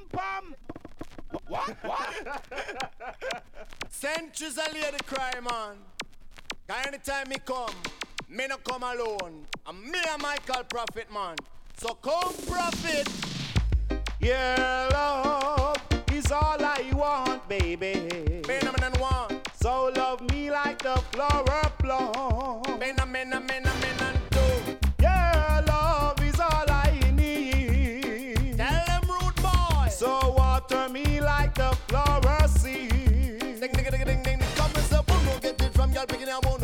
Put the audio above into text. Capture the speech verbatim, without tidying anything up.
pam pam. What? What? Centuries a lady cry, man. Cause anytime me come, me no come alone. And me and Michael Prophet, man. So come, Prophet. Yeah, love is all I want, baby. Mena, mena, one. So love me like the flower bloom. Mena, mena, mena, mena, two. Yeah, love is all I need. Tell them, rude boy. So water me like the flower seed. Ding, ding, ding, ding, ding. Come and say, boom, don't get it from y'all picking your bone.